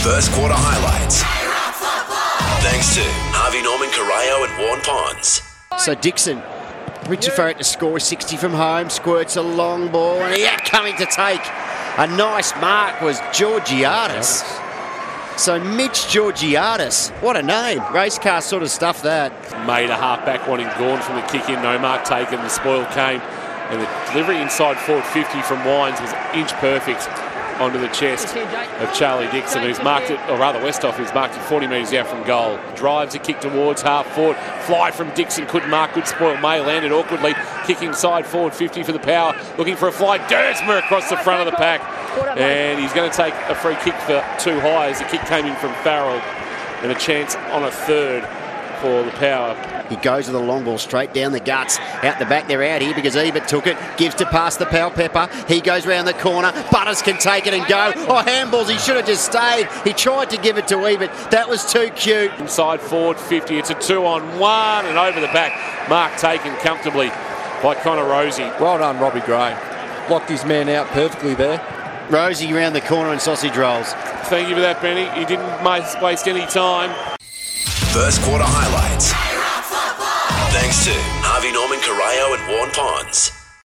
First quarter highlights. Thanks to Harvey Norman Correo and Warren Ponds. So Dixon, Richie Farrett to score 60 from home, squirts a long ball, and he coming to take a nice mark was Georgiadis. So Mitch Georgiadis, what a name. Race car sort of stuff that. Made a half-back wanting gone from the kick in, no mark taken, the spoil came, and the delivery inside forward 50 from Wines was inch perfect onto the chest of Charlie Dixon, who's marked it, or rather Westhoff, who's marked it 40 metres out from goal. Drives a kick towards half forward, fly from Dixon, couldn't mark, good spoil. May landed awkwardly, kicking side forward 50 for the Power, looking for a fly. Dersmer across the front of the pack, and he's going to take a free kick for too high as the kick came in from Farrell, and a chance on a third for the Power. He goes with a long ball straight down the guts. Out the back, they're out here because Ebert took it. Gives to pass the Powell Pepper. He goes round the corner. Butters can take it and go. Oh, handballs. He should have just stayed. He tried to give it to Ebert. That was too cute. Inside forward 50. It's a 2-on-1 and over the back. Mark taken comfortably by Connor Rosie. Well done, Robbie Gray. Locked his man out perfectly there. Rosie round the corner and sausage rolls. Thank you for that, Benny. He didn't waste any time. First quarter highlights. Thanks to Harvey Norman Correo and Warren Ponds.